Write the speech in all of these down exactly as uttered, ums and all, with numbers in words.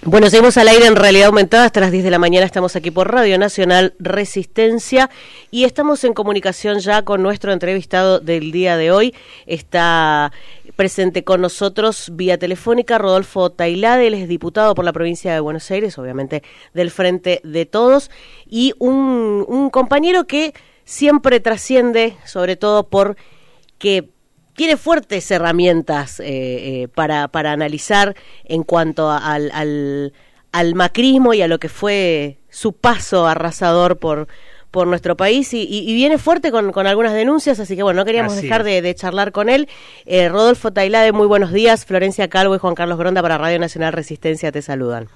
Bueno, seguimos al aire en Realidad Aumentada, hasta las diez de la mañana estamos aquí por Radio Nacional Resistencia y estamos en comunicación ya con nuestro entrevistado del día de hoy. Está presente con nosotros vía telefónica Rodolfo Tailade, él es diputado por la provincia de Buenos Aires, obviamente del Frente de Todos, y un, un compañero que siempre trasciende, sobre todo por que tiene fuertes herramientas eh, eh, para, para analizar en cuanto a, al, al, al macrismo y a lo que fue su paso arrasador por, por nuestro país y, y, y viene fuerte con, con algunas denuncias, así que bueno, no queríamos así dejar de, de charlar con él. Eh, Rodolfo Tailade, muy buenos días. Florencia Calvo y Juan Carlos Gronda para Radio Nacional Resistencia te saludan.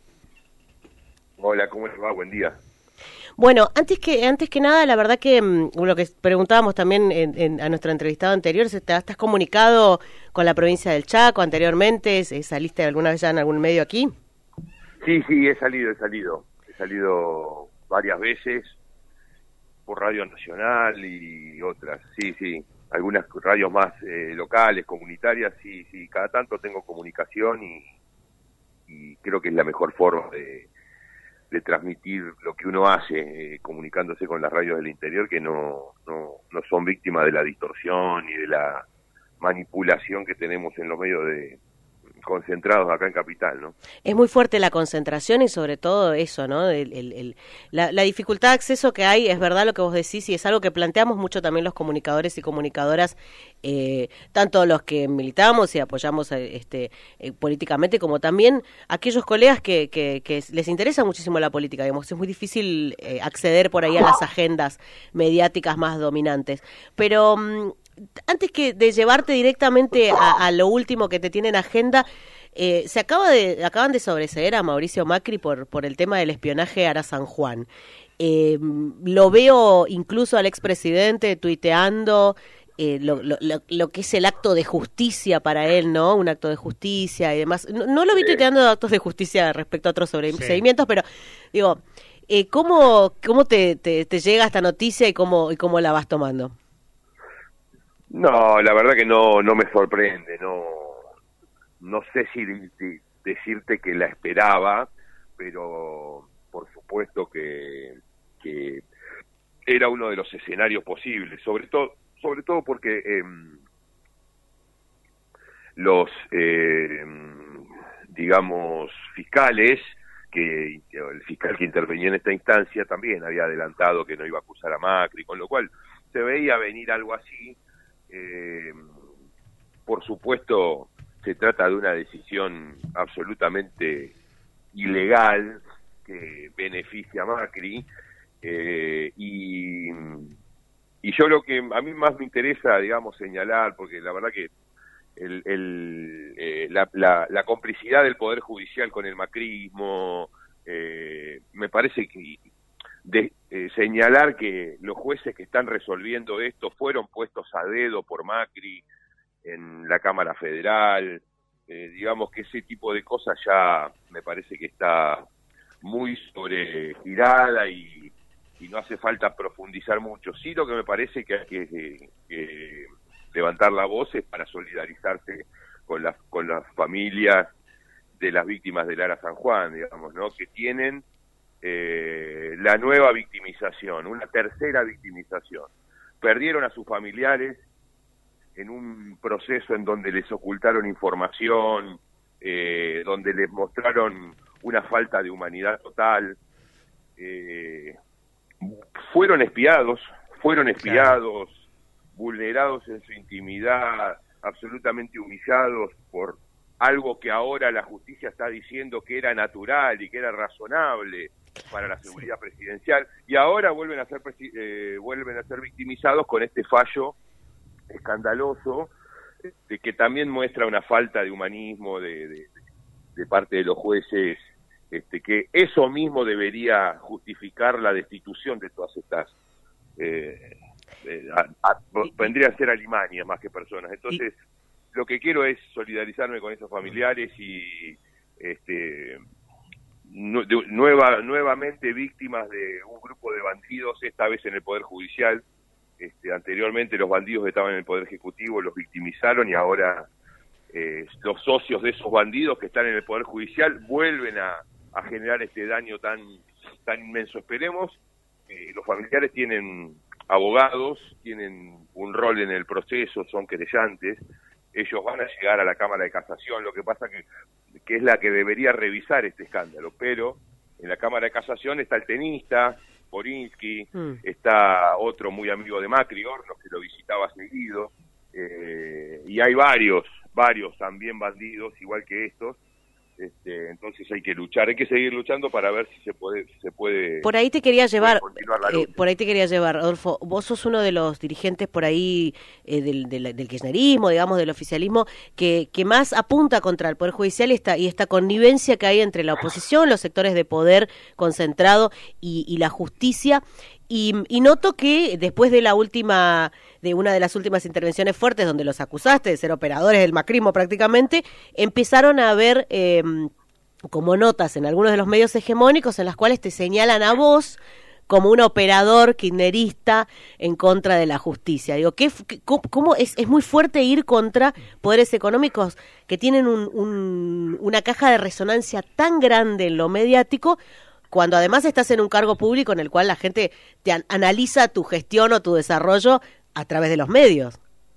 Hola, ¿cómo les va? Buen día. Bueno, antes que antes que nada, la verdad que um, lo que preguntábamos también en, en, a nuestro entrevistado anterior, ¿estás comunicado con la provincia del Chaco anteriormente? ¿Saliste alguna vez ya en algún medio aquí? Sí, sí, he salido, he salido. He salido varias veces por Radio Nacional y otras. Sí, sí, algunas radios más eh, locales, comunitarias, sí, sí. Cada tanto tengo comunicación y, y creo que es la mejor forma de... de transmitir lo que uno hace eh, comunicándose con las radios del interior que no, no, no son víctimas de la distorsión y de la manipulación que tenemos en los medios de concentrados acá en Capital, ¿no? Es muy fuerte la concentración y sobre todo eso, ¿no? El, el, el, la, la dificultad de acceso que hay, es verdad lo que vos decís y es algo que planteamos mucho también los comunicadores y comunicadoras, eh, tanto los que militamos y apoyamos este eh, políticamente como también aquellos colegas que, que, que les interesa muchísimo la política, digamos, es muy difícil eh, acceder por ahí a las agendas mediáticas más dominantes, pero... Um, antes que de llevarte directamente a, a lo último que te tiene en agenda, eh, se acaba de acaban de sobreseer a Mauricio Macri por por el tema del espionaje a Ara San Juan. Eh, lo veo incluso al expresidente tuiteando eh, lo, lo, lo, lo que es el acto de justicia para él, ¿no? Un acto de justicia y demás. No, no lo vi tuiteando actos de justicia respecto a otros sobreseimientos, sí. Pero digo, eh, ¿cómo, cómo te, te, te llega esta noticia y cómo, y cómo la vas tomando? No, la verdad que no no me sorprende, no no sé si de, de, decirte que la esperaba, pero por supuesto que, que era uno de los escenarios posibles, sobre todo sobre todo porque eh, los eh, digamos fiscales, que el fiscal que intervenía en esta instancia también había adelantado que no iba a acusar a Macri, con lo cual se veía venir algo así. Eh, por supuesto se trata de una decisión absolutamente ilegal que beneficia a Macri eh, y, y yo lo que a mí más me interesa, digamos, señalar, porque la verdad que el, el, eh, la, la, la complicidad del Poder Judicial con el macrismo, eh, me parece que de eh, señalar que los jueces que están resolviendo esto fueron puestos a dedo por Macri en la Cámara Federal, eh, digamos que ese tipo de cosas ya me parece que está muy sobregirada y, y no hace falta profundizar mucho. Sí, lo que me parece que hay que, que, que levantar la voz es para solidarizarse con las con las familias de las víctimas del Ara San Juan, digamos, ¿no? Que tienen Eh, la nueva victimización, una tercera victimización. Perdieron a sus familiares en un proceso en donde les ocultaron información, eh, donde les mostraron una falta de humanidad total. Eh, fueron espiados, fueron espiados, claro. Vulnerados en su intimidad, absolutamente humillados por algo que ahora la justicia está diciendo que era natural y que era razonable para la seguridad presidencial, y ahora vuelven a ser eh, vuelven a ser victimizados con este fallo escandaloso de que también muestra una falta de humanismo de, de, de parte de los jueces, este, que eso mismo debería justificar la destitución de todas estas eh, eh, a, a, vendría a ser alimañas más que personas. Entonces lo que quiero es solidarizarme con esos familiares y este nueva nuevamente víctimas de un grupo de bandidos, esta vez en el Poder Judicial. Este, anteriormente los bandidos estaban en el Poder Ejecutivo, los victimizaron y ahora eh, los socios de esos bandidos que están en el Poder Judicial vuelven a, a generar este daño tan, tan inmenso. Esperemos, eh, los familiares tienen abogados, tienen un rol en el proceso, son querellantes, ellos van a llegar a la Cámara de Casación, lo que pasa que, que es la que debería revisar este escándalo, pero en la Cámara de Casación está el tenista, Borinsky, mm. está otro muy amigo de Macri, Hornos, que lo visitaba seguido, eh, y hay varios, varios también bandidos, igual que estos. Este, entonces hay que luchar, hay que seguir luchando para ver si se puede, si se puede. Por ahí te quería llevar, eh, por ahí te quería llevar, Rodolfo. Vos sos uno de los dirigentes por ahí eh, del, del, del kirchnerismo, digamos, del oficialismo, que, que más apunta contra el Poder Judicial y esta, y esta connivencia que hay entre la oposición, los sectores de poder concentrado y, y la justicia. Y, y noto que después de la última, de una de las últimas intervenciones fuertes donde los acusaste de ser operadores del macrismo prácticamente, empezaron a haber eh, como notas en algunos de los medios hegemónicos en las cuales te señalan a vos como un operador kirchnerista en contra de la justicia. Digo, ¿qué, qué, cómo es, es muy fuerte ir contra poderes económicos que tienen un, un, una caja de resonancia tan grande en lo mediático, cuando además estás en un cargo público en el cual la gente te an- analiza tu gestión o tu desarrollo a través de los medios?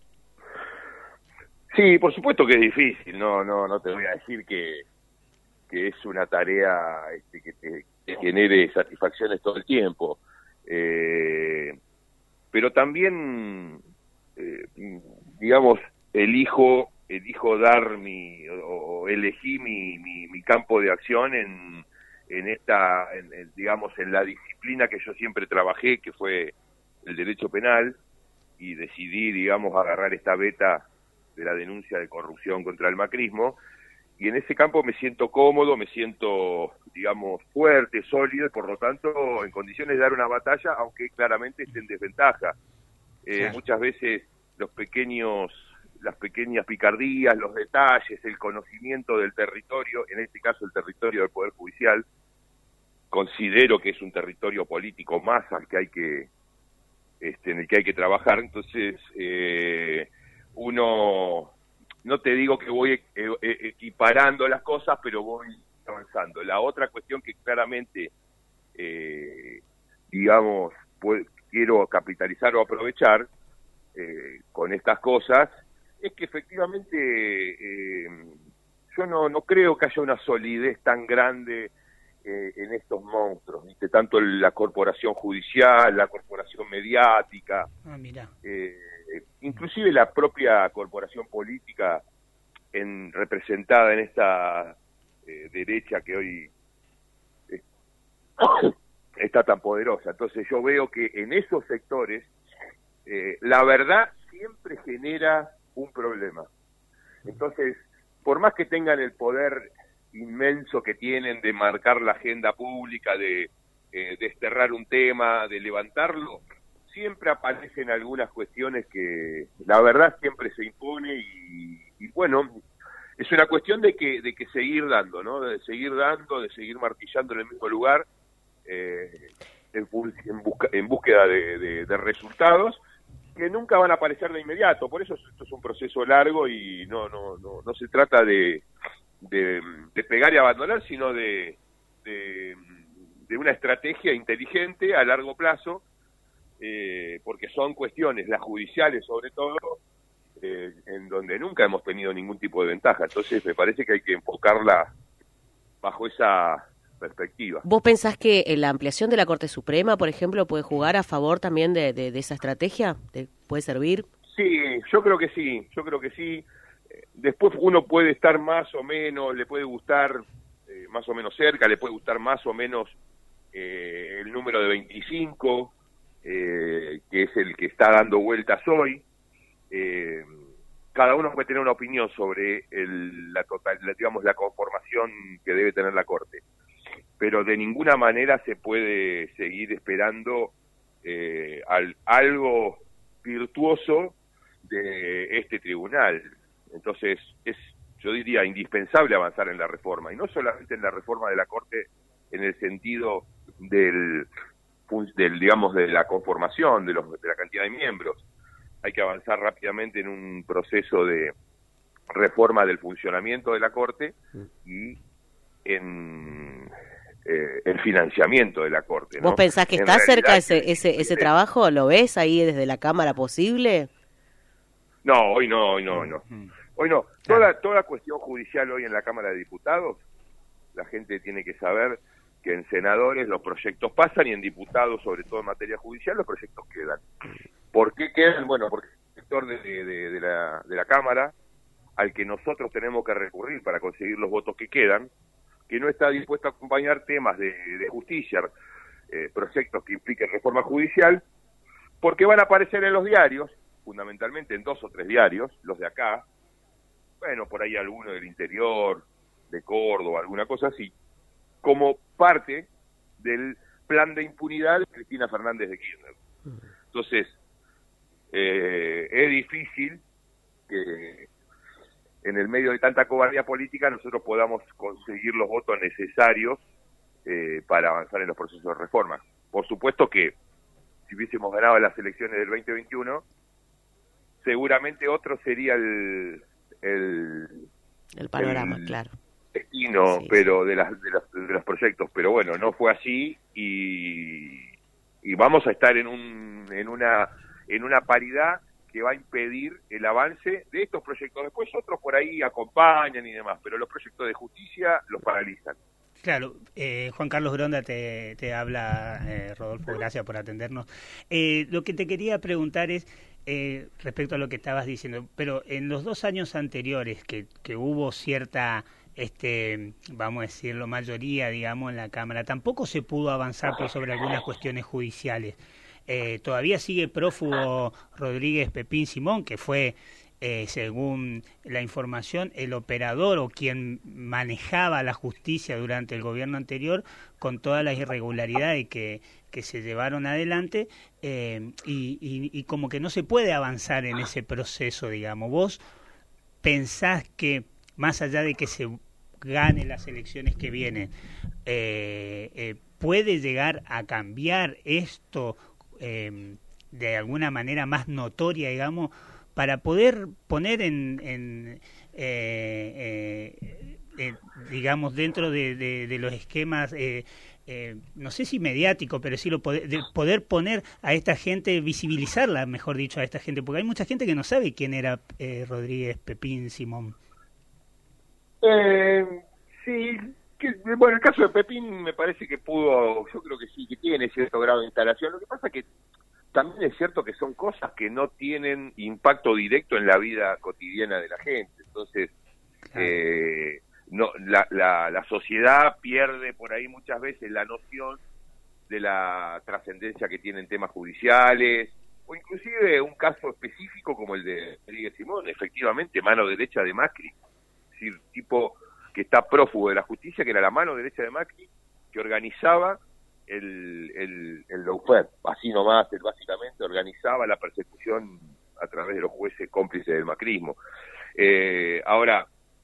Sí, por supuesto que es difícil, no no no te voy a decir que, que es una tarea este, que te que genere satisfacciones todo el tiempo, eh, pero también, eh, digamos, elijo, elijo dar mi, o elegí mi, mi, mi campo de acción en en esta, en, en, digamos, en la disciplina que yo siempre trabajé, que fue el derecho penal, y decidí, digamos, agarrar esta beta de la denuncia de corrupción contra el macrismo, y en ese campo me siento cómodo, me siento, digamos, fuerte, sólido, y por lo tanto en condiciones de dar una batalla, aunque claramente esté en desventaja. Eh, claro. Muchas veces los pequeños, las pequeñas picardías, los detalles, el conocimiento del territorio, en este caso el territorio del Poder Judicial, considero que es un territorio político más al que hay que, este, en el que hay que trabajar. Entonces, eh, uno, no te digo que voy eh, equiparando las cosas, pero voy avanzando. La otra cuestión que claramente, eh, digamos, pues, quiero capitalizar o aprovechar eh, con estas cosas, es que efectivamente eh, yo no, no creo que haya una solidez tan grande eh, en estos monstruos, ¿viste? Tanto la corporación judicial, la corporación mediática, ah, mira. Eh, inclusive la propia corporación política en, representada en esta eh, derecha que hoy eh, está tan poderosa. Entonces yo veo que en esos sectores eh, la verdad siempre genera un problema. Entonces, por más que tengan el poder inmenso que tienen de marcar la agenda pública, de eh, desterrar un tema, de levantarlo, siempre aparecen algunas cuestiones que la verdad siempre se impone y, y bueno, es una cuestión de que de que seguir dando, ¿no? De seguir dando, de seguir martillando en el mismo lugar, eh, en, en, busca, en búsqueda de, de, de resultados que nunca van a aparecer de inmediato. Por eso esto es un proceso largo y no no no, no se trata de, de, de pegar y abandonar, sino de, de, de una estrategia inteligente a largo plazo, eh, porque son cuestiones, las judiciales sobre todo, eh, en donde nunca hemos tenido ningún tipo de ventaja. Entonces me parece que hay que enfocarla bajo esa perspectiva. ¿Vos pensás que la ampliación de la Corte Suprema, por ejemplo, puede jugar a favor también de, de, de esa estrategia? ¿Te puede servir? Sí, yo creo que sí, yo creo que sí. Después uno puede estar más o menos, le puede gustar eh, más o menos cerca, le puede gustar más o menos eh, el número de veinticinco, eh, que es el que está dando vueltas hoy. Eh, cada uno puede tener una opinión sobre el, la total, la, digamos, la conformación que debe tener la Corte, pero de ninguna manera se puede seguir esperando eh, al, algo virtuoso de este tribunal. Entonces es, yo diría, indispensable avanzar en la reforma, y no solamente en la reforma de la Corte en el sentido del, del digamos, de la conformación, de, los, de la cantidad de miembros. Hay que avanzar rápidamente en un proceso de, reforma del funcionamiento de la Corte y en eh, el financiamiento de la Corte, ¿no? ¿Vos pensás que en está cerca realidad, ese, ese, ese trabajo? ¿Lo ves ahí desde la Cámara posible? No, hoy no, hoy no, no. Hoy no. Toda, toda cuestión judicial hoy en la Cámara de Diputados, la gente tiene que saber que en senadores los proyectos pasan y en diputados, sobre todo en materia judicial, los proyectos quedan. ¿Por qué quedan? Bueno, porque el sector de, de, de, la, de la Cámara, al que nosotros tenemos que recurrir para conseguir los votos que quedan, que no está dispuesto a acompañar temas de, de justicia, eh, proyectos que impliquen reforma judicial, porque van a aparecer en los diarios, fundamentalmente en dos o tres diarios, los de acá, bueno, por ahí alguno del interior, de Córdoba, alguna cosa así, como parte del plan de impunidad de Cristina Fernández de Kirchner. Entonces, eh, es difícil que en el medio de tanta cobardía política nosotros podamos conseguir los votos necesarios eh, para avanzar en los procesos de reforma. Por supuesto que si hubiésemos ganado las elecciones del veinte veintiuno, seguramente otro sería el el, el panorama, el claro. destino, Sí, pero sí. de las de, las, de los proyectos, pero bueno, no fue así y, y vamos a estar en un en una en una paridad que va a impedir el avance de estos proyectos. Después otros por ahí acompañan y demás, pero los proyectos de justicia los paralizan. Claro, eh, Juan Carlos Gronda te, te habla, eh, Rodolfo, gracias por atendernos. Eh, lo que te quería preguntar es, eh, respecto a lo que estabas diciendo, pero en los dos años anteriores que, que hubo cierta, este, vamos a decirlo, mayoría, digamos, en la Cámara, tampoco se pudo avanzar por sobre algunas cuestiones judiciales. Eh, todavía sigue prófugo Rodríguez Pepín Simón, que fue... Eh, según la información, el operador o quien manejaba la justicia durante el gobierno anterior, con todas las irregularidades que, que se llevaron adelante, eh, y, y, y como que no se puede avanzar en ese proceso, digamos. ¿Vos pensás que, más allá de que se gane las elecciones que vienen, eh, eh, puede llegar a cambiar esto eh, de alguna manera más notoria, digamos, para poder poner en, en eh, eh, eh, digamos, dentro de, de, de los esquemas, eh, eh, no sé si mediático, pero sí lo poder, de poder poner a esta gente, visibilizarla, mejor dicho, a esta gente, porque hay mucha gente que no sabe quién era eh, Rodríguez Pepín Simón. Eh, sí, que, bueno, el caso de Pepín me parece que pudo, yo creo que sí, que tiene cierto grado de instalación. Lo que pasa es que también es cierto que son cosas que no tienen impacto directo en la vida cotidiana de la gente. Entonces, claro. eh, no, la, la, la sociedad pierde por ahí muchas veces la noción de la trascendencia que tienen temas judiciales, o inclusive un caso específico como el de Rodríguez Simón, efectivamente mano derecha de Macri, es decir, tipo que está prófugo de la justicia, que era la mano derecha de Macri, que organizaba el, el, el lawfare, así nomás, él básicamente organizaba la persecución a través de los jueces cómplices del macrismo. Eh, ahora...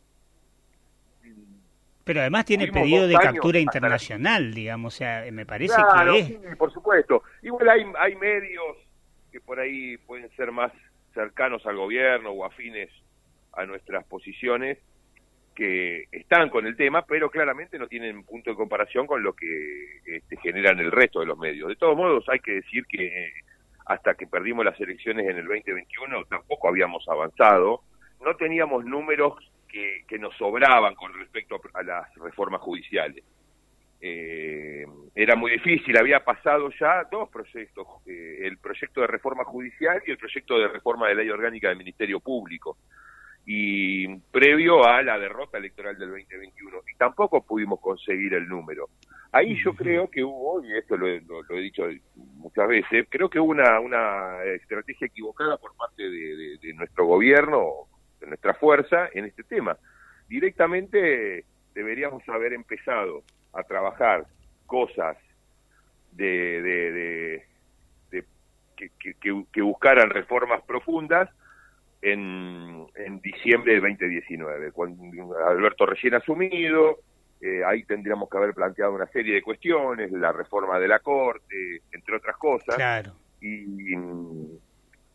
Pero además tiene pedido de captura internacional, la... digamos, o sea, me parece claro, que es... sí, por supuesto. Igual hay, hay medios que por ahí pueden ser más cercanos al gobierno o afines a nuestras posiciones, que están con el tema, pero claramente no tienen punto de comparación con lo que este, generan el resto de los medios. De todos modos, hay que decir que eh, hasta que perdimos las elecciones en el veinte veintiuno tampoco habíamos avanzado, no teníamos números que, que nos sobraban con respecto a, a las reformas judiciales. Eh, era muy difícil, había pasado ya dos proyectos, eh, el proyecto de reforma judicial y el proyecto de reforma de ley orgánica del Ministerio Público, y previo a la derrota electoral del veinte veintiuno, y tampoco pudimos conseguir el número. Ahí yo creo que hubo, y esto lo, lo, lo he dicho muchas veces, creo que hubo una, una estrategia equivocada por parte de, de, de nuestro gobierno, de nuestra fuerza, en este tema. Directamente deberíamos haber empezado a trabajar cosas de, de, de, de que, que, que, que buscaran reformas profundas, En, en diciembre del veinte diecinueve, cuando Alberto recién asumido, eh, ahí tendríamos que haber planteado una serie de cuestiones, la reforma de la Corte, entre otras cosas, claro. y,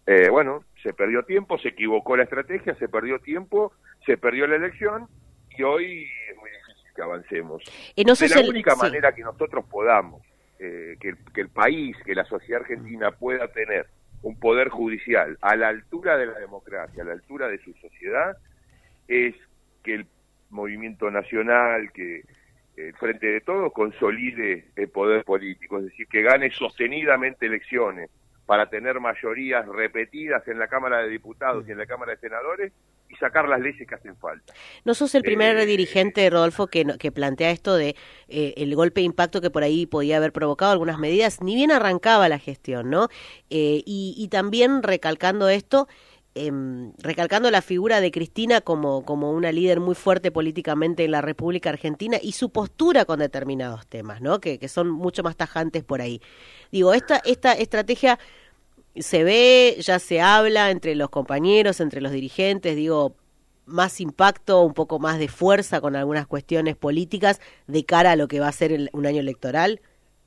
Eh, bueno, se perdió tiempo, se equivocó la estrategia, se perdió tiempo, se perdió la elección y hoy es muy difícil que avancemos. Y no de la el... única sí. manera que nosotros podamos, eh, que, el, que el país, que la sociedad argentina pueda tener un poder judicial a la altura de la democracia, a la altura de su sociedad, es que el movimiento nacional, que el Frente de Todos consolide el poder político, es decir, que gane sostenidamente elecciones para tener mayorías repetidas en la Cámara de Diputados y en la Cámara de Senadores y sacar las leyes que hacen falta. No sos el primer eh, dirigente, Rodolfo, que, que plantea esto de eh, el golpe de impacto que por ahí podía haber provocado algunas medidas, ni bien arrancaba la gestión, ¿no? Eh, y, y también recalcando esto, eh, recalcando la figura de Cristina como, como una líder muy fuerte políticamente en la República Argentina y su postura con determinados temas, ¿no? Que, que son mucho más tajantes por ahí. Digo, esta, esta estrategia se ve, ya se habla entre los compañeros, entre los dirigentes, digo, más impacto, un poco más de fuerza con algunas cuestiones políticas de cara a lo que va a ser el, un año electoral.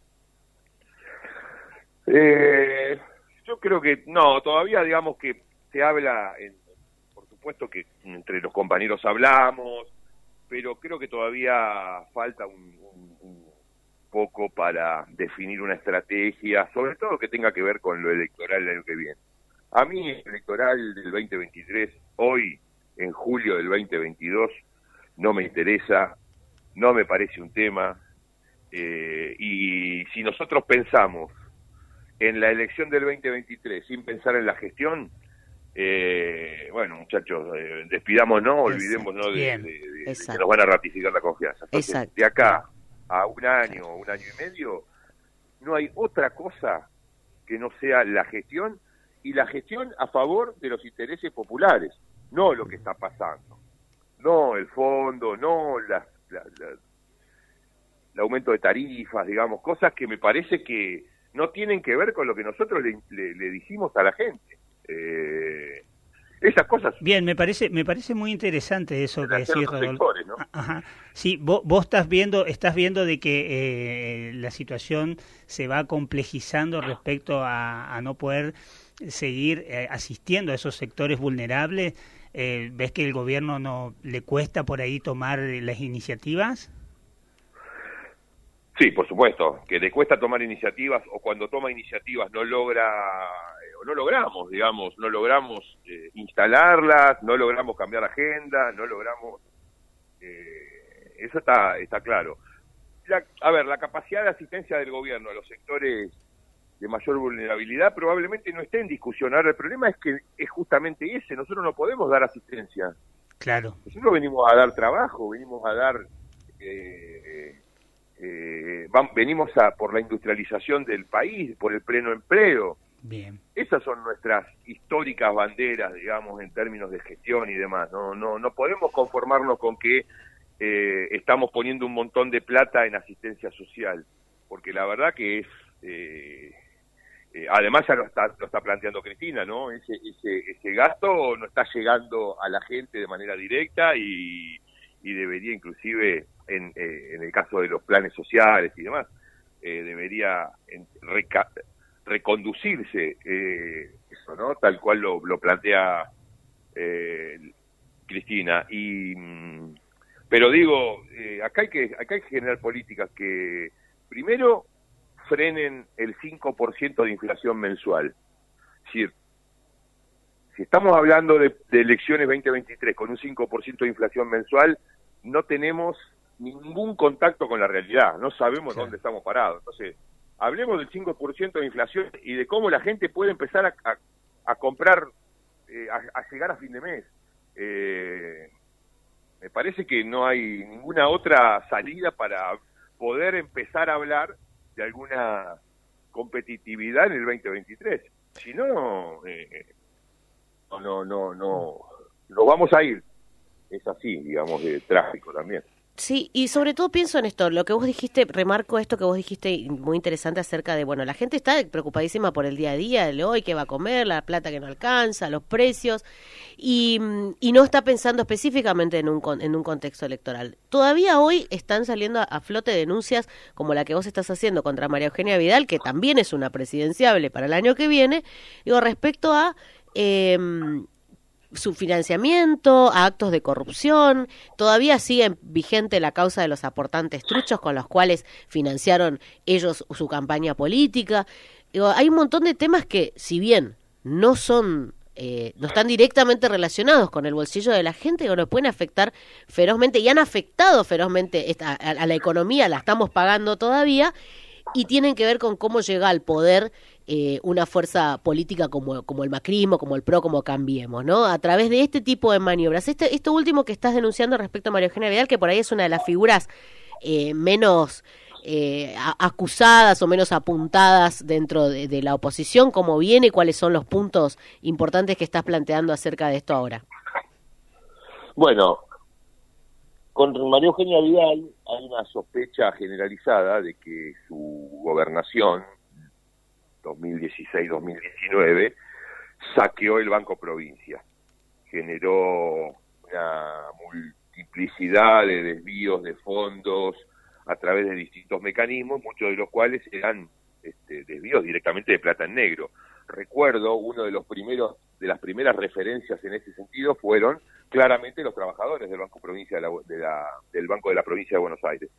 Eh, yo creo que no, todavía digamos que se habla, en, por supuesto que entre los compañeros hablamos, pero creo que todavía falta un, un, un poco para definir una estrategia, sobre todo que tenga que ver con lo electoral del año que viene. A mí el electoral del veinte veintitrés, hoy, en julio del veinte veintidós, no me interesa, no me parece un tema, eh, y si nosotros pensamos en la elección del veinte veintitrés sin pensar en la gestión, eh, bueno, muchachos, eh, despidámonos, olvidémonos de, de, de, de que nos van a ratificar la confianza. Entonces, Exacto. de acá a un año, un año y medio, no hay otra cosa que no sea la gestión, y la gestión a favor de los intereses populares, no lo que está pasando, no el fondo, no la, la, la, el aumento de tarifas, digamos, cosas que me parece que no tienen que ver con lo que nosotros le, le, le dijimos a la gente. Eh, esas cosas. Bien, me parece me parece muy interesante eso que decís, Rodolfo. ¿No? Ajá. Sí, vos, vos estás viendo estás viendo de que eh, la situación se va complejizando respecto a, a no poder seguir eh, asistiendo a esos sectores vulnerables. Eh, ¿Ves que el gobierno no le cuesta por ahí tomar las iniciativas? Sí, por supuesto, que le cuesta tomar iniciativas, o cuando toma iniciativas no logra, eh, o no logramos, digamos, no logramos eh, instalarlas, no logramos cambiar agenda, no logramos, eh, eso está está claro. La, a ver, la capacidad de asistencia del gobierno a los sectores de mayor vulnerabilidad probablemente no esté en discusión. Ahora, el problema es que es justamente ese, nosotros no podemos dar asistencia. Claro. Nosotros venimos a dar trabajo, venimos a dar... Eh, Eh, van, venimos a por la industrialización del país, por el pleno empleo. Bien. Esas son nuestras históricas banderas, digamos, en términos de gestión y demás. No, no, no podemos conformarnos con que eh, estamos poniendo un montón de plata en asistencia social, porque la verdad que es, eh, eh, además ya lo está, lo está planteando Cristina, ¿no? Ese, ese, ese gasto no está llegando a la gente de manera directa y, y debería inclusive En, eh, en el caso de los planes sociales y demás, eh, debería en, reca, reconducirse eh, eso, ¿no? Tal cual lo, lo plantea eh, Cristina. Y, pero digo, eh, acá hay que acá hay que generar políticas que primero frenen el cinco por ciento de inflación mensual. Es decir, si estamos hablando de, de elecciones veinte veintitrés con un cinco por ciento de inflación mensual, no tenemos ningún contacto con la realidad, no sabemos sí. dónde estamos parados. Entonces, hablemos del cinco por ciento de inflación y de cómo la gente puede empezar a, a, a comprar, eh, a, a llegar a fin de mes. Eh, me parece que no hay ninguna otra salida para poder empezar a hablar de alguna competitividad en el veinte veintitrés. Si no, eh, no, no, no, no, nos vamos a ir. Es así, digamos, de tráfico también. Sí, y sobre todo pienso en esto, lo que vos dijiste, remarco esto que vos dijiste muy interesante acerca de, bueno, la gente está preocupadísima por el día a día, el hoy, qué va a comer, la plata que no alcanza, los precios, y, y no está pensando específicamente en un, en un contexto electoral. Todavía hoy están saliendo a, a flote denuncias como la que vos estás haciendo contra María Eugenia Vidal, que también es una presidenciable para el año que viene, digo, respecto a... Eh, su financiamiento, a actos de corrupción, todavía sigue vigente la causa de los aportantes truchos con los cuales financiaron ellos su campaña política. Digo, hay un montón de temas que, si bien no son, eh, no están directamente relacionados con el bolsillo de la gente, digo, nos pueden afectar ferozmente y han afectado ferozmente esta, a, a la economía, la estamos pagando todavía, y tienen que ver con cómo llega al poder eh, una fuerza política como, como el macrismo, como el PRO, como Cambiemos, ¿no? A través de este tipo de maniobras. Este, esto último que estás denunciando respecto a María Eugenia Vidal, que por ahí es una de las figuras eh, menos eh, acusadas o menos apuntadas dentro de, de la oposición, ¿cómo viene y cuáles son los puntos importantes que estás planteando acerca de esto ahora? Bueno, con María Eugenia Vidal hay una sospecha generalizada de que su gobernación dos mil dieciséis dos mil diecinueve saqueó el Banco Provincia, generó una multiplicidad de desvíos de fondos a través de distintos mecanismos, muchos de los cuales eran este, desvíos directamente de plata en negro. Recuerdo uno de los primeros de las primeras referencias en ese sentido fueron claramente los trabajadores del Banco Provincia de la, de la, del Banco de la Provincia de Buenos Aires.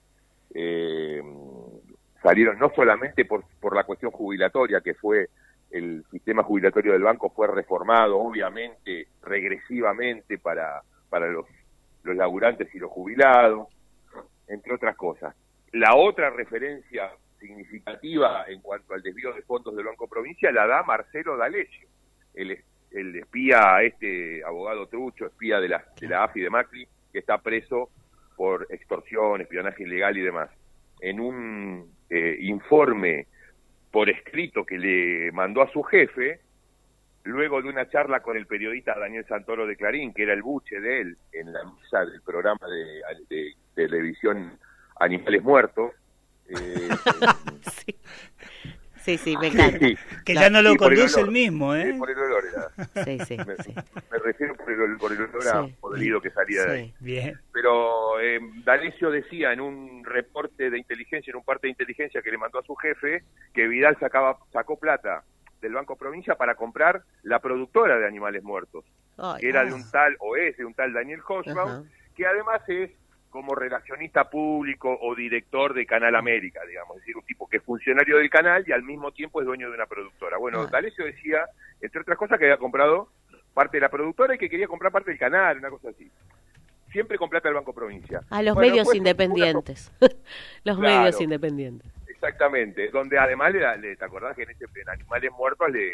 Eh, salieron no solamente por, por la cuestión jubilatoria, que fue el sistema jubilatorio del banco fue reformado, obviamente, regresivamente para, para los, los laburantes y los jubilados, entre otras cosas. La otra referencia significativa en cuanto al desvío de fondos del Banco Provincia la da Marcelo D'Alessio, el, el espía, este abogado trucho, espía de la, de la A F I de Macri, que está preso por extorsión, espionaje ilegal y demás. En un eh, informe por escrito que le mandó a su jefe, luego de una charla con el periodista Daniel Santoro de Clarín, que era el buche de él en la mesa del programa de, de, de televisión Animales Muertos. Eh, sí. sí, sí, me encanta. Sí, que ya no lo conduce el, el mismo, ¿eh? Sí, por el olor era. Sí, sí, me, sí. me refiero por el, por el olor a sí. podrido que salía sí. de ahí. Bien. Pero eh, D'Alessio decía en un reporte de inteligencia, en un parte de inteligencia que le mandó a su jefe, que Vidal sacaba sacó plata del Banco Provincia para comprar la productora de Animales Muertos, Ay, que era ah. de un tal, o es de un tal Daniel Hobsbawm, que además es como relacionista público o director de Canal América, digamos, es decir, un tipo que es funcionario del canal y al mismo tiempo es dueño de una productora. Bueno, ah. D'Alessio decía, entre otras cosas, que había comprado parte de la productora y que quería comprar parte del canal, una cosa así. Siempre con plata del Banco Provincia. A los bueno, medios pues, independientes. Una... los claro, medios independientes. Exactamente, donde además, le, le, ¿te acordás que en, ese, en Animales Muertos le,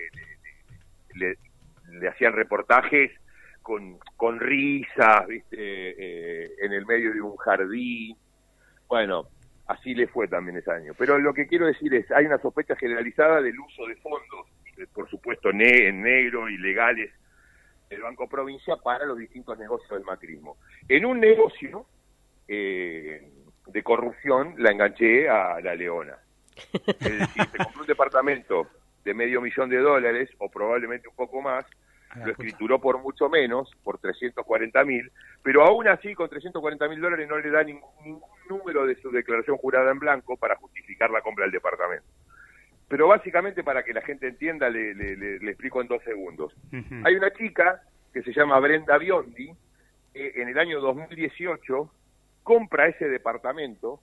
le, le, le hacían reportajes con, con risas, ¿viste? Eh, en el medio de un jardín? Bueno, así le fue también ese año. Pero lo que quiero decir es, hay una sospecha generalizada del uso de fondos, por supuesto ne en negro, ilegales, del Banco Provincia para los distintos negocios del macrismo. En un negocio eh, de corrupción la enganché a la Leona. Es decir, se compró un departamento de medio millón de dólares, o probablemente un poco más, lo escrituró por mucho menos, por trescientos cuarenta mil, pero aún así con trescientos cuarenta mil dólares no le da ningún, ningún número de su declaración jurada en blanco para justificar la compra del departamento. Pero básicamente, para que la gente entienda, le, le, le, le explico en dos segundos. Uh-huh. Hay una chica que se llama Brenda Biondi, que en el año dos mil dieciocho compra ese departamento,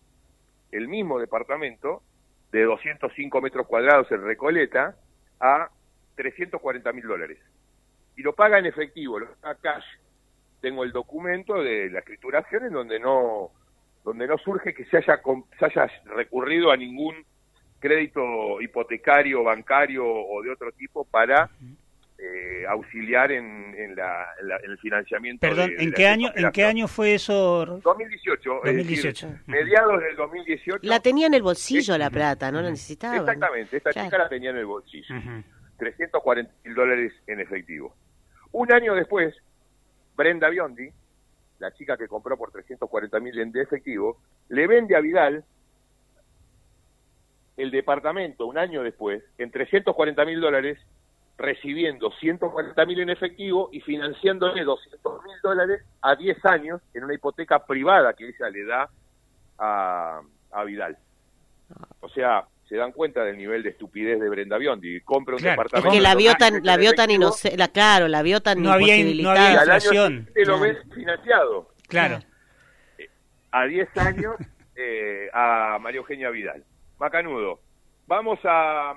el mismo departamento, de doscientos cinco metros cuadrados en Recoleta, a trescientos cuarenta mil dólares. Y lo paga en efectivo, lo paga cash. Tengo el documento de la escrituración en donde no donde no surge que se haya, se haya recurrido a ningún crédito hipotecario, bancario o de otro tipo para eh, auxiliar en, en, la, en, la, en el financiamiento. Perdón, de, ¿en de qué año en qué año fue eso? dos mil dieciocho. dos mil dieciocho. Es decir, mediados del dos mil dieciocho. La tenía en el bolsillo es, la plata, no la necesitaba. Exactamente, esta claro. chica la tenía en el bolsillo. Uh-huh. trescientos cuarenta mil dólares en efectivo. Un año después, Brenda Biondi, la chica que compró por trescientos cuarenta mil en de efectivo, le vende a Vidal el departamento un año después en trescientos cuarenta mil dólares, recibiendo ciento cuarenta mil en efectivo y financiándole doscientos mil dólares a diez años en una hipoteca privada que ella le da a, a Vidal. O sea, se dan cuenta del nivel de estupidez de Brenda Biondi. Compra un claro, departamento. Es que la vio tan, la vio tan inocente, la, claro, la vio tan no había, imposibilitada. no había y al año inflación. siguiente lo ves financiado. Claro. A diez años eh, a María Eugenia Vidal. Macanudo. Vamos a,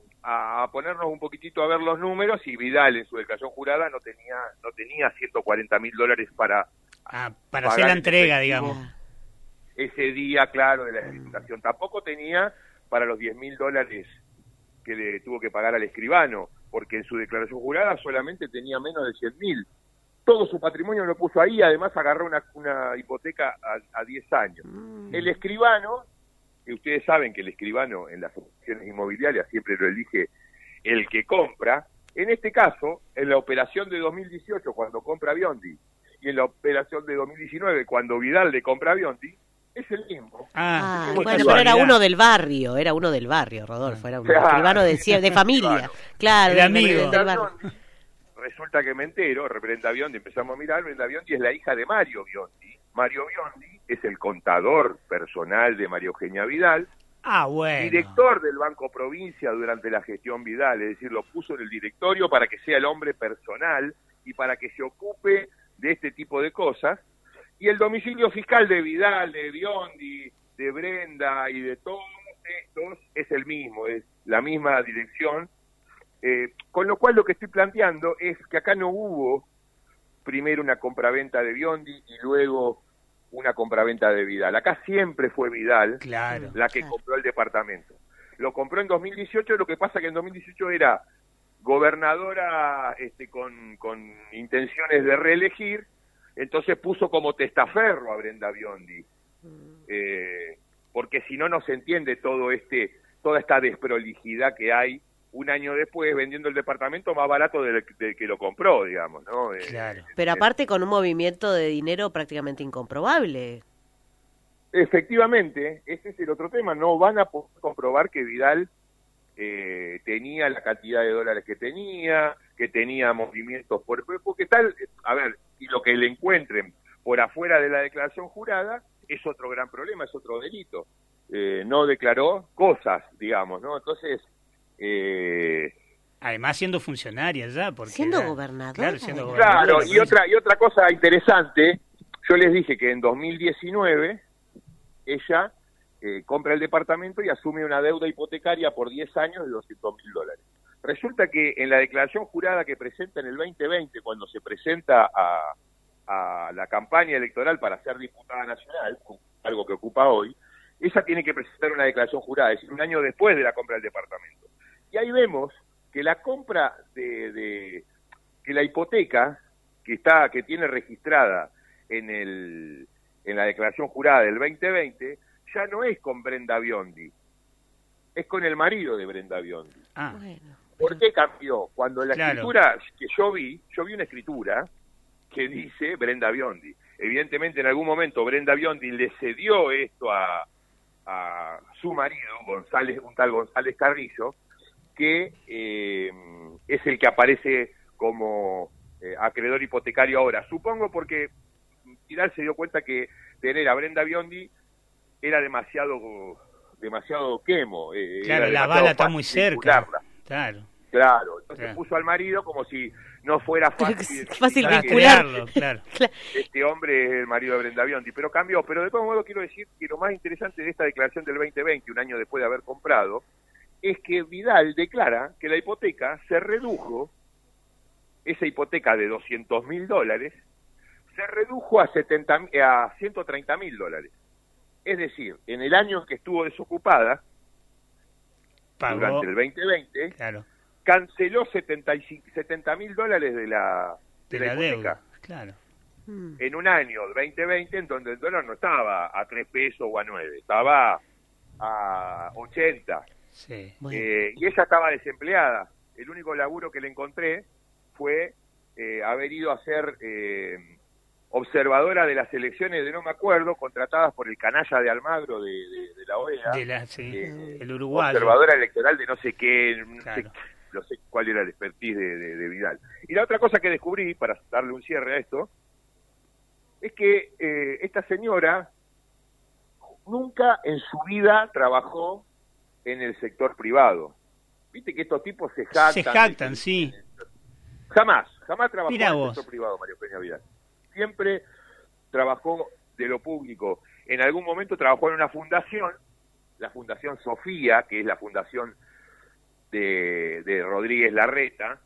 a ponernos un poquitito a ver los números, y Vidal en su declaración jurada no tenía no tenía ciento cuarenta mil dólares para, ah, para hacer la entrega, digamos. Ese día, claro, de la licitación. Tampoco tenía para los diez mil dólares que le tuvo que pagar al escribano, porque en su declaración jurada solamente tenía menos de cien mil. Todo su patrimonio lo puso ahí, además agarró una, una hipoteca a, a diez años. Mm. El escribano, que ustedes saben que el escribano en las operaciones inmobiliarias siempre lo elige el que compra, en este caso, en la operación de dos mil dieciocho, cuando compra Biondi, y en la operación de dos mil diecinueve, cuando Vidal le compra a Biondi, es el mismo. Ah, ah bueno, pero era uno del barrio, era uno del barrio, Rodolfo, era un claro. escribano de, de familia, claro, el amigo. Del, del barrio. Resulta que me entero, Brenda Biondi, empezamos a mirar, Brenda Biondi es la hija de Mario Biondi. Mario Biondi es el contador personal de María Eugenia Vidal, ah, bueno. director del Banco Provincia durante la gestión Vidal, es decir, lo puso en el directorio para que sea el hombre personal y para que se ocupe de este tipo de cosas, y el domicilio fiscal de Vidal, de Biondi, de Brenda y de todos estos es el mismo, es la misma dirección. Eh, con lo cual lo que estoy planteando es que acá no hubo primero una compraventa de Biondi y luego una compraventa de Vidal. Acá siempre fue Vidal claro, la que claro. compró el departamento. Lo compró en dos mil dieciocho, lo que pasa que en dos mil dieciocho era gobernadora este, con, con intenciones de reelegir, entonces puso como testaferro a Brenda Biondi. Eh, porque si no, no se entiende todo este, toda esta desprolijidad que hay un año después vendiendo el departamento más barato del, del que lo compró, digamos, ¿no? Claro. Eh, Pero aparte con un movimiento de dinero prácticamente incomprobable. Efectivamente, ese es el otro tema, no van a poder comprobar que Vidal eh, tenía la cantidad de dólares que tenía, que tenía movimientos por... Porque tal, a ver, y lo que le encuentren por afuera de la declaración jurada es otro gran problema, es otro delito. Eh, no declaró cosas, digamos, ¿no? Entonces... Eh, además siendo funcionaria ya porque siendo era, gobernadora claro, siendo gobernadora claro y otra y otra cosa interesante, yo les dije que en dos mil diecinueve ella eh, compra el departamento y asume una deuda hipotecaria por diez años de doscientos mil dólares. Resulta que en la declaración jurada que presenta en el veinte veinte, cuando se presenta a, a la campaña electoral para ser diputada nacional, algo que ocupa hoy, ella tiene que presentar una declaración jurada, es decir, un año después de la compra del departamento. Y ahí vemos que la compra de, de que la hipoteca que está que tiene registrada en el en la declaración jurada del veinte veinte ya no es con Brenda Biondi, es con el marido de Brenda Biondi. Ah. Bueno, ¿Por qué cambió? Cuando la claro. escritura que yo vi, yo vi una escritura que dice Brenda Biondi. Evidentemente en algún momento Brenda Biondi le cedió esto a, a su marido, González, un tal González Carrillo, que eh, es el que aparece como eh, acreedor hipotecario ahora. Supongo porque Vidal se dio cuenta que tener a Brenda Biondi era demasiado demasiado quemo. Eh, claro, la bala está muy cerca. Claro. Claro, entonces claro. puso al marido como si no fuera fácil, fácil vincularlo, claro. Este hombre es el marido de Brenda Biondi, pero cambió. Pero de todos modos quiero decir que lo más interesante de esta declaración del veinte veinte, un año después de haber comprado, es que Vidal declara que la hipoteca se redujo, esa hipoteca de doscientos mil dólares, se redujo a, setenta, a ciento treinta mil dólares. Es decir, en el año en que estuvo desocupada, Pagó. Durante el veinte veinte, claro. canceló setenta mil dólares de la, de de la, la hipoteca. Deuda. Claro. En un año, veinte veinte, en donde el dólar no estaba a tres pesos o a nueve, estaba a ochenta. Sí. Bueno. Eh, y ella estaba desempleada. El único laburo que le encontré fue eh, haber ido a hacer eh, observadora de las elecciones de no me acuerdo, contratadas por el canalla de Almagro de, de, de la O E A, de la, sí, eh, el uruguayo. Observadora electoral de no sé qué, no, claro. sé, no sé cuál era el expertise de, de, de Vidal. Y la otra cosa que descubrí, para darle un cierre a esto, es que eh, esta señora nunca en su vida trabajó en el sector privado. Viste que estos tipos se jactan. Se jactan, de, sí. Jamás, jamás trabajó Mirá en el vos. sector privado, María Eugenia Vidal. Siempre trabajó de lo público. En algún momento trabajó en una fundación, la Fundación Sofía, que es la fundación de, de Rodríguez Larreta,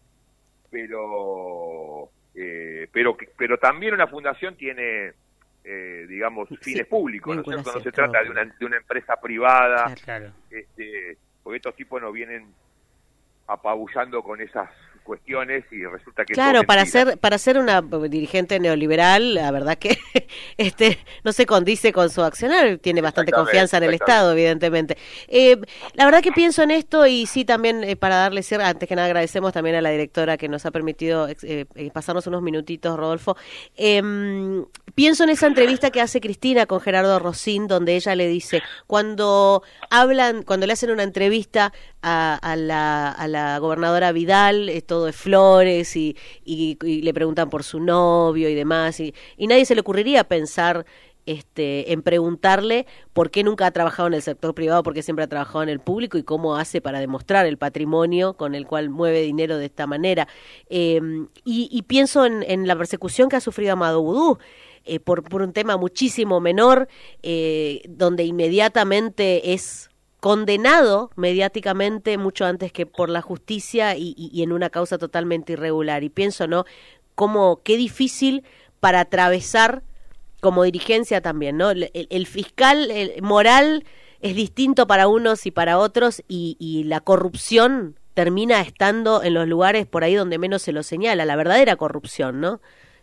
pero, eh, pero, pero también una fundación tiene, eh, digamos, fines sí, públicos, ¿no es cierto? No se trata de una, de una empresa privada, claro. este, porque estos tipos no vienen apabullando con esas cuestiones y resulta que claro para ser para ser una dirigente neoliberal, la verdad que este no se condice con su accionar, tiene bastante confianza en el Estado, evidentemente. Eh, la verdad que pienso en esto y sí también eh, para darle cierre, antes que nada agradecemos también a la directora que nos ha permitido eh, eh, pasarnos unos minutitos, Rodolfo. Eh, pienso en esa entrevista que hace Cristina con Gerardo Rosín, donde ella le dice, cuando hablan, cuando le hacen una entrevista a, a la a la gobernadora Vidal, esto todo de flores y, y, y le preguntan por su novio y demás y, y nadie se le ocurriría pensar este en preguntarle por qué nunca ha trabajado en el sector privado, por qué siempre ha trabajado en el público y cómo hace para demostrar el patrimonio con el cual mueve dinero de esta manera. Eh, y, y pienso en, en la persecución que ha sufrido Amado Boudou, eh, por, por un tema muchísimo menor, eh, donde inmediatamente es condenado mediáticamente mucho antes que por la justicia y, y, y en una causa totalmente irregular. Y pienso, ¿no? Cómo, qué difícil para atravesar como dirigencia también, ¿no? El, el fiscal el moral es distinto para unos y para otros y, y la corrupción termina estando en los lugares por ahí donde menos se lo señala, la verdadera corrupción, ¿no?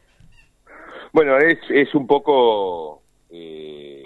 Bueno, es, es un poco... Eh...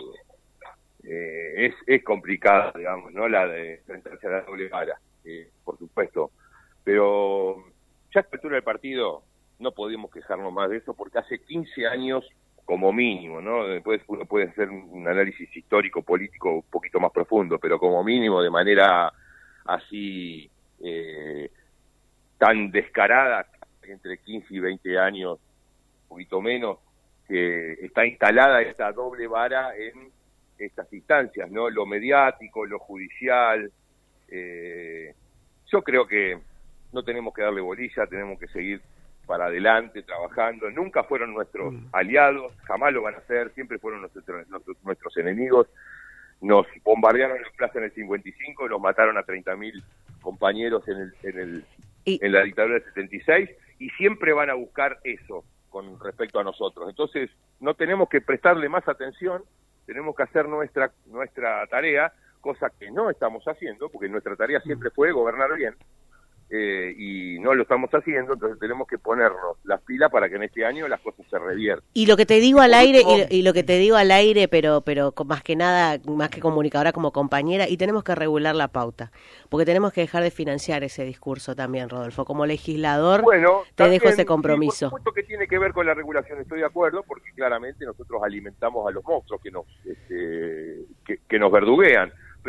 Eh, es, es complicada, digamos, ¿no? La de enfrentarse a la doble vara, eh, por supuesto. Pero ya a esta altura del partido no podemos quejarnos más de eso porque hace quince años, como mínimo, ¿no? Después uno puede hacer un análisis histórico, político un poquito más profundo, pero como mínimo de manera así eh, tan descarada, entre quince y veinte años, un poquito menos, que está instalada esta doble vara en estas instancias, ¿no? Lo mediático, lo judicial. Eh, yo creo que no tenemos que darle bolilla, tenemos que seguir para adelante, trabajando. Nunca fueron nuestros mm. aliados, jamás lo van a ser, siempre fueron nuestros, nuestros, nuestros enemigos. Nos bombardearon en Plaza en el cincuenta y cinco, nos mataron a treinta mil compañeros en, el, en, el, y... en la dictadura del setenta y seis, y siempre van a buscar eso con respecto a nosotros. Entonces, no tenemos que prestarle más atención, tenemos que hacer nuestra nuestra tarea, cosa que no estamos haciendo, porque nuestra tarea siempre fue gobernar bien, eh, y no lo estamos haciendo, entonces tenemos que ponernos las pilas para que en este año las cosas se reviertan. Y lo que te digo al aire, y, y lo que te digo al aire, pero pero más que nada, más que comunicadora, como compañera, y tenemos que regular la pauta, porque tenemos que dejar de financiar ese discurso también, Rodolfo. Como legislador, bueno, te también, dejo ese compromiso. Sí, por supuesto que tiene que ver con la regulación, estoy de acuerdo, porque claramente nosotros alimentamos a los monstruos que nos este, que, que nos verduguean,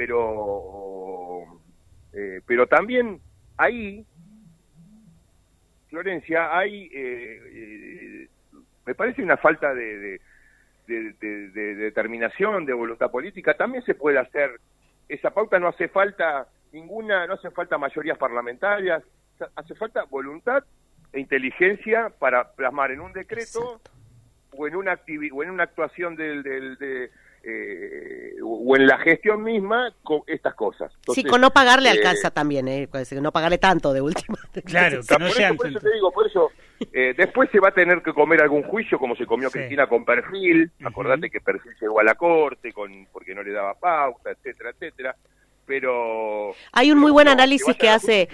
pero eh, pero también ahí, Florencia, hay, eh, eh, me parece una falta de, de, de, de, de determinación, de voluntad política. También se puede hacer, esa pauta no hace falta ninguna, no hace falta mayorías parlamentarias, hace falta voluntad e inteligencia para plasmar en un decreto o en una activi o en una actuación del, del de, Eh, o en la gestión misma con estas cosas. Entonces, sí, con no pagarle eh, alcanza también, eh, no pagarle tanto de última. Claro, que no por, sean... eso, por eso te digo, por eso eh, después se va a tener que comer algún juicio como se comió sí. Cristina con Perfil, uh-huh. Acordate que Perfil llegó a la corte con porque no le daba pauta, etcétera, etcétera. Pero hay un muy buen análisis que hace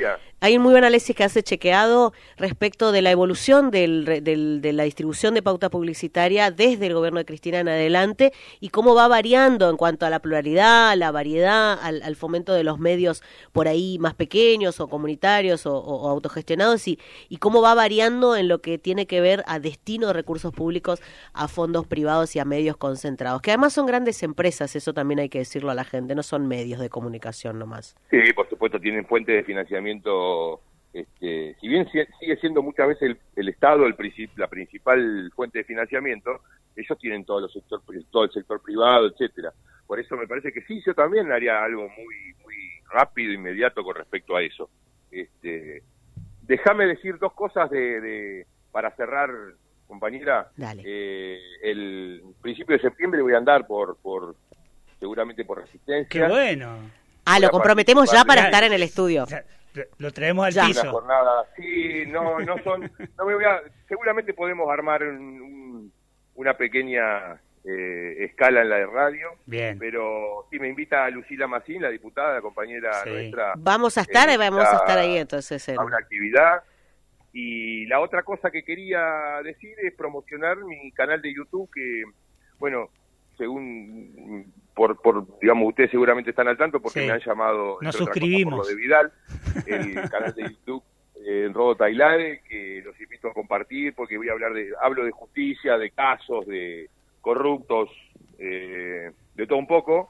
Hay un muy buen análisis que hace Chequeado respecto de la evolución del, del, de la distribución de pauta publicitaria desde el gobierno de Cristina en adelante y cómo va variando en cuanto a la pluralidad, la variedad, al, al fomento de los medios por ahí más pequeños o comunitarios o, o, o autogestionados y, y cómo va variando en lo que tiene que ver a destino de recursos públicos a fondos privados y a medios concentrados, que además son grandes empresas, eso también hay que decirlo a la gente, no son medios de comunicación nomás. Sí, por supuesto, tienen fuentes de financiamiento. Este, si bien sigue siendo muchas veces el, el Estado el princip, la principal fuente de financiamiento, ellos tienen todo, los sector, todo el sector privado, etcétera. Por eso me parece que sí, yo también haría algo muy muy rápido, inmediato con respecto a eso. Este, déjame decir dos cosas de, de para cerrar, compañera. Dale. Eh, el principio de septiembre voy a andar por, por seguramente por Resistencia. ¡Qué bueno! Ah, lo comprometemos ya para estar en el estudio. Lo traemos al ya. piso. Una jornada, sí, no, no son, no me voy a, seguramente podemos armar un, un, una pequeña eh, escala en la de radio. Bien. Pero sí me invita a Lucila Massín, la diputada, la compañera sí. nuestra. Vamos a estar, eh, vamos a estar ahí entonces. En... A una actividad. Y la otra cosa que quería decir es promocionar mi canal de YouTube que, bueno, según por, por digamos ustedes seguramente están al tanto porque sí. me han llamado nos suscribimos por lo de Vidal, el canal de YouTube eh, en Rodo Tailade, que los invito a compartir porque voy a hablar de hablo de justicia, de casos, de corruptos, eh, de todo un poco,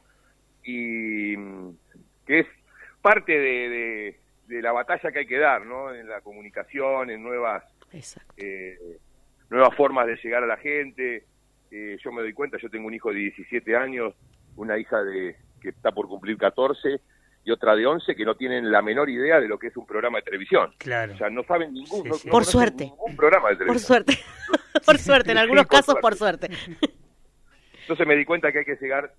y que es parte de, de, de la batalla que hay que dar, ¿no? En la comunicación, en nuevas eh, nuevas formas de llegar a la gente. Eh, yo me doy cuenta, yo tengo un hijo de diecisiete años, una hija de que está por cumplir catorce y otra de once que no tienen la menor idea de lo que es un programa de televisión. Claro. O sea, no saben ningún, sí, no, sí. no por suerte. ningún programa de televisión. Por suerte. por suerte, en algunos sí, por casos suerte. por suerte. Entonces me di cuenta que hay que llegar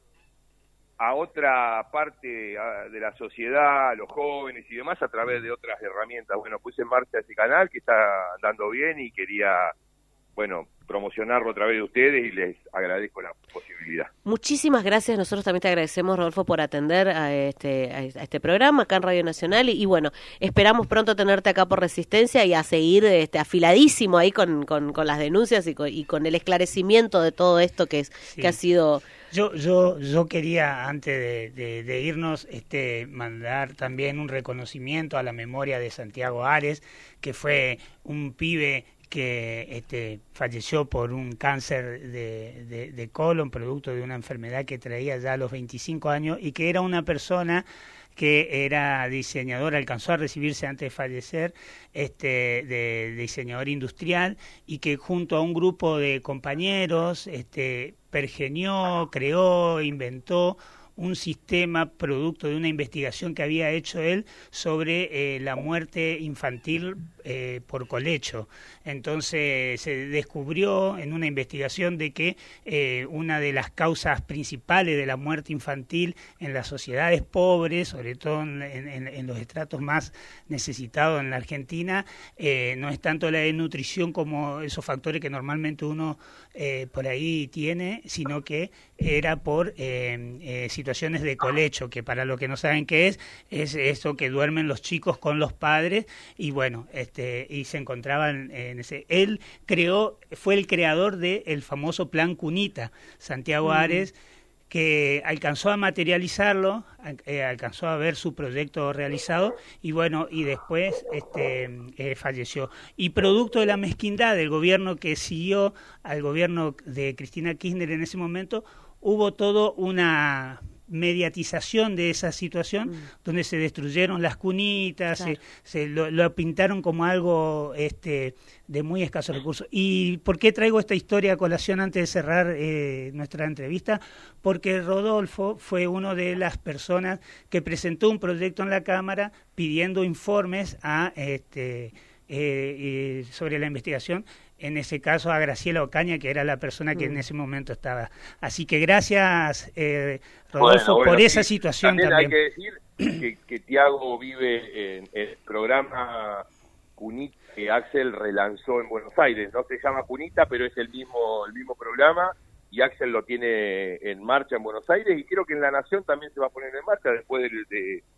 a otra parte de la sociedad, a los jóvenes y demás, a través de otras herramientas. Bueno, puse en marcha ese canal que está andando bien y quería, bueno, promocionarlo a través de ustedes y les agradezco la posibilidad. Muchísimas gracias, nosotros también te agradecemos, Rodolfo, por atender a este, a este programa acá en Radio Nacional y, y bueno, esperamos pronto tenerte acá por Resistencia y a seguir este, afiladísimo ahí con, con, con las denuncias y con, y con el esclarecimiento de todo esto que, es, sí. que ha sido... Yo, yo, yo quería, antes de, de, de irnos, este, mandar también un reconocimiento a la memoria de Santiago Ares, que fue un pibe que este, falleció por un cáncer de, de, de colon, producto de una enfermedad que traía ya a los veinticinco años, y que era una persona que era diseñador, alcanzó a recibirse antes de fallecer, este, de, de diseñador industrial, y que junto a un grupo de compañeros este, pergenió, creó, inventó un sistema producto de una investigación que había hecho él sobre eh, la muerte infantil eh, por colecho. Entonces se descubrió en una investigación de que eh, una de las causas principales de la muerte infantil en las sociedades pobres, sobre todo en, en, en los estratos más necesitados en la Argentina, eh, no es tanto la desnutrición como esos factores que normalmente uno eh, por ahí tiene, sino que era por eh, eh, situaciones de colecho, que para los que no saben qué es, es eso que duermen los chicos con los padres, y bueno, este y se encontraban en ese... Él creó, fue el creador del famoso Plan Cunita, Santiago mm. Ares, que alcanzó a materializarlo, eh, alcanzó a ver su proyecto realizado y bueno, y después este eh, falleció. Y producto de la mezquindad del gobierno que siguió al gobierno de Cristina Kirchner en ese momento, hubo todo una mediatización de esa situación mm. donde se destruyeron las cunitas, claro. se, se lo, lo pintaron como algo este de muy escasos recursos. ¿Y por qué traigo esta historia a colación antes de cerrar eh, nuestra entrevista? Porque Rodolfo fue una de las personas que presentó un proyecto en la Cámara pidiendo informes a este eh, eh, sobre la investigación, en ese caso a Graciela Ocaña, que era la persona que mm. en ese momento estaba. Así que gracias, eh, Rodolfo, bueno, bueno, por sí. esa situación también. También hay que decir que, que Tiago vive en el programa Cunita que Axel relanzó en Buenos Aires. No se llama Cunita, pero es el mismo, el mismo programa, y Axel lo tiene en marcha en Buenos Aires, y creo que en La Nación también se va a poner en marcha después de, de,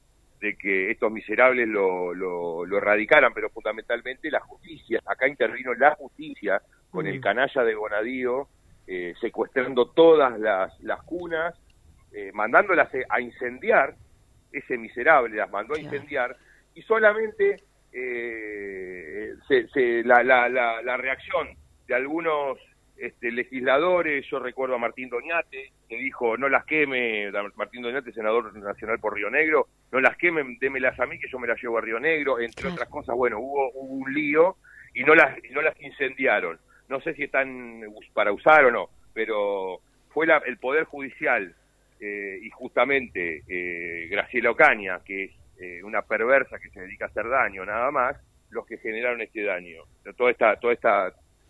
de que estos miserables lo, lo, lo erradicaran, pero fundamentalmente la justicia. Acá intervino la justicia con mm. el canalla de Bonadío, eh, secuestrando todas las, las cunas, eh, mandándolas a incendiar. Ese miserable las mandó a incendiar, y solamente eh, se, se, la, la, la, la reacción de algunos este, legisladores, yo recuerdo a Martín Doñate, que dijo, no las queme, Martín Doñate, senador nacional por Río Negro, no las quemen, démelas a mí que yo me las llevo a Río Negro, entre claro. otras cosas. Bueno, hubo, hubo un lío y no las, y no las incendiaron. No sé si están para usar o no, pero fue la, el Poder Judicial eh, y justamente eh, Graciela Ocaña, que es eh, una perversa que se dedica a hacer daño nada más, los que generaron este daño. Toda esta... Toda esta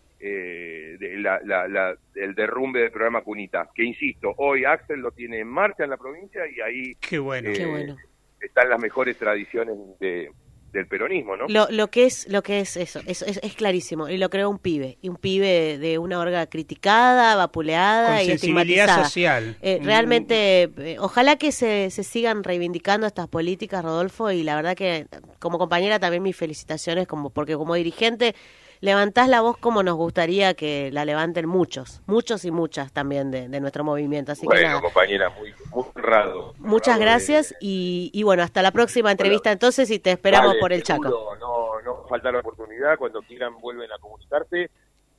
Eh, de la, la, la, el derrumbe del programa Cunita, que insisto, hoy Axel lo tiene en marcha en la provincia y ahí Qué bueno. eh, Qué bueno. están las mejores tradiciones de, del peronismo, ¿no? Lo, lo que es lo que es eso, es, es, es clarísimo, y lo creó un pibe, y un pibe de una orga criticada, vapuleada y estigmatizada. Social. Eh, realmente, eh, ojalá que se, se sigan reivindicando estas políticas, Rodolfo, y la verdad que como compañera también mis felicitaciones, como porque como dirigente levantás la voz como nos gustaría que la levanten muchos, muchos y muchas también de, de nuestro movimiento. Así bueno, que nada. compañera, muy, muy honrado. Muchas honrado gracias de... y, y bueno, hasta la próxima entrevista bueno, entonces y te esperamos dale, por el seguro, Chaco. No, no falta la oportunidad, cuando quieran vuelven a comunicarse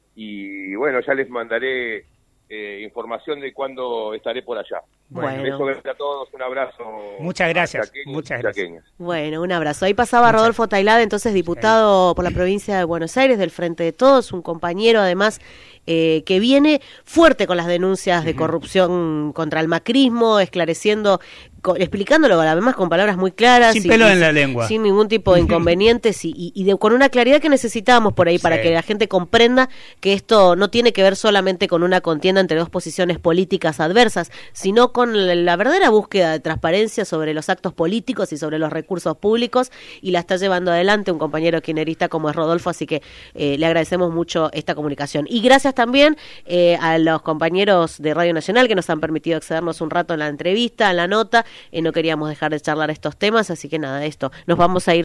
y bueno, ya les mandaré eh, información de cuándo estaré por allá. Bueno. Un beso grande a todos, un abrazo. Muchas gracias. Chaqueños, Muchas gracias. chaqueñas. Bueno, un abrazo. Ahí pasaba Muchas. Rodolfo Tailade, entonces diputado por la provincia de Buenos Aires, del Frente de Todos, un compañero además eh, que viene fuerte con las denuncias de corrupción contra el macrismo, esclareciendo, con, explicándolo además con palabras muy claras. Sin y, pelo y, en la lengua. Sin ningún tipo de inconvenientes y, y, y de, con una claridad que necesitábamos por ahí sí. para que la gente comprenda que esto no tiene que ver solamente con una contienda entre dos posiciones políticas adversas, sino con la, la verdadera búsqueda de transparencia sobre los actos políticos y sobre los recursos públicos, y la está llevando adelante un compañero kirchnerista como es Rodolfo, así que eh, le agradecemos mucho esta comunicación. Y gracias también eh, a los compañeros de Radio Nacional que nos han permitido accedernos un rato en la entrevista, en la nota, eh, no queríamos dejar de charlar estos temas, así que nada, esto, nos vamos a ir